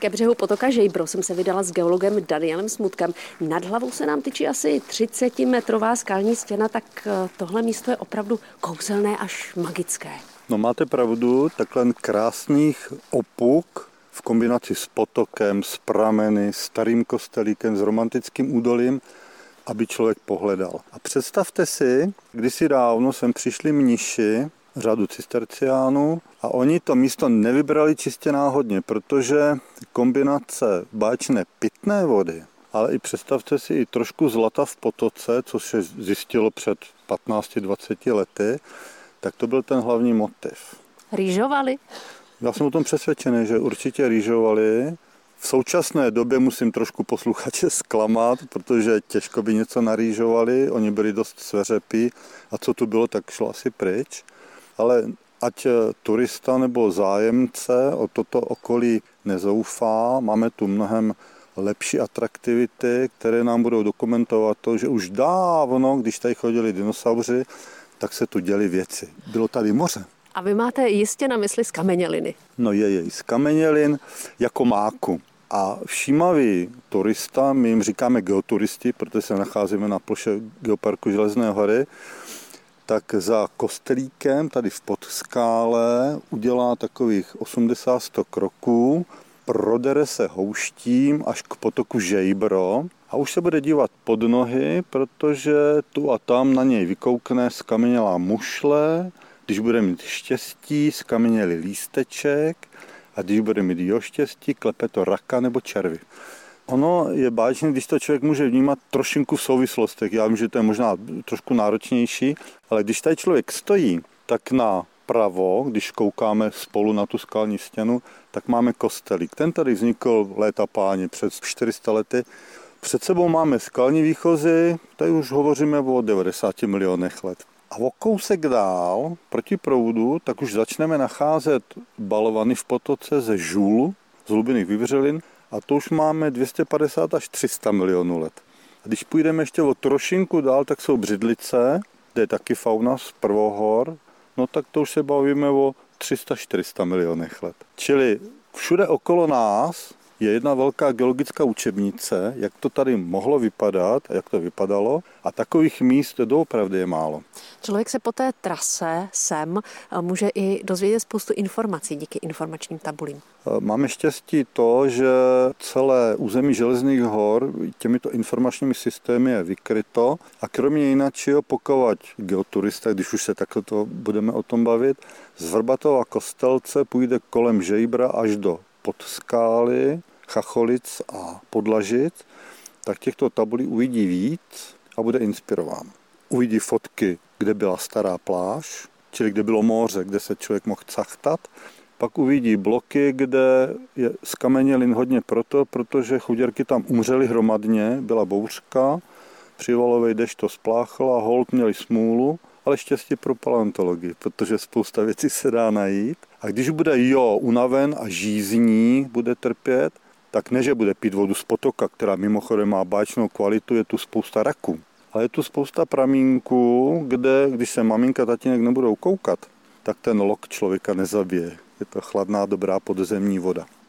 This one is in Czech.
Ke břehu potoka Žejbro jsem se vydala s geologem Danielem Smutkem. Nad hlavou se nám tyčí asi 30metrová skalní stěna, tak tohle místo je opravdu kouzelné až magické. No máte pravdu, takhle krásných opuk v kombinaci s potokem, s prameny, starým kostelíkem, s romantickým údolím, aby člověk pohledal. A představte si, kdysi dávno sem přišli mniši řádu cisterciánů a oni to místo nevybrali čistě náhodně, protože kombinace báječné pitné vody, ale i představte si i trošku zlata v potoce, co se zjistilo před 15-20 lety, tak to byl ten hlavní motiv. Rýžovali? Já jsem o tom přesvědčený, že určitě rýžovali. V současné době musím trošku posluchače zklamat, protože těžko by něco narýžovali, oni byli dost sveřepí a co tu bylo, tak šlo asi pryč. Ale ať turista nebo zájemce o toto okolí nezoufá, máme tu mnohem lepší atraktivity, které nám budou dokumentovat to, že už dávno, když tady chodili dinosauři, tak se tu děly věci. Bylo tady moře. A vy máte jistě na mysli skameněliny. No je skamenělin jako máku. A všímavý turista, my jim říkáme geoturisti, protože se nacházíme na ploše Geoparku Železné hory, tak za kostelíkem tady v Podskále udělá takových 80-100 kroků, prodere se houštím až k potoku Žejbro a už se bude dívat pod nohy, protože tu a tam na něj vykoukne skamenělá mušle, když bude mít štěstí, skamenělý lísteček a když bude mít štěstí, klepe to raka nebo červy. Ono je báječné, když to člověk může vnímat trošinku v souvislostech. Já vím, že to je možná trošku náročnější, ale když tady člověk stojí, tak napravo, když koukáme spolu na tu skalní stěnu, tak máme kostelík. Ten tady vznikl léta páni před 400 lety. Před sebou máme skalní výchozy, tady už hovoříme o 90 milionech let. A o kousek dál, proti proudu, tak už začneme nacházet balvany v potoce ze žul, z hlubinných vyvřelin, a to už máme 250 až 300 milionů let. A když půjdeme ještě o trošinku dál, tak jsou břidlice, kde je taky fauna z prvohor, no tak to už se bavíme o 300-400 milionech let. Čili všude okolo nás je jedna velká geologická učebnice, jak to tady mohlo vypadat a jak to vypadalo. A takových míst doopravdy je málo. Člověk se po té trase sem může i dozvědět spoustu informací díky informačním tabulím. Máme štěstí to, že celé území Železných hor těmito informačními systémy je vykryto a kromě jiného, pokud geoturista, když už se takhle budeme o tom bavit, z Vrbatova Kostelce půjde kolem Žejbra až do Podskály, Chacholic a Podlažic, tak těchto tabulí uvidí víc a bude inspirován. Uvidí fotky, kde byla stará pláž, čili kde bylo moře, kde se člověk mohl cachtat. Pak uvidí bloky, kde je skamenělin hodně protože chuděrky tam umřely hromadně, byla bouřka, přivalový dešť to spláchl a holt měli smůlu, ale štěstí pro paleontologii, protože spousta věcí se dá najít. A když bude unaven a žízní, bude trpět, tak ne, že bude pít vodu z potoka, která mimochodem má báječnou kvalitu, je tu spousta raků. Ale je tu spousta pramínků, kde, když se maminka a tatínek nebudou koukat, tak ten lok člověka nezabije. Je to chladná, dobrá podzemní voda.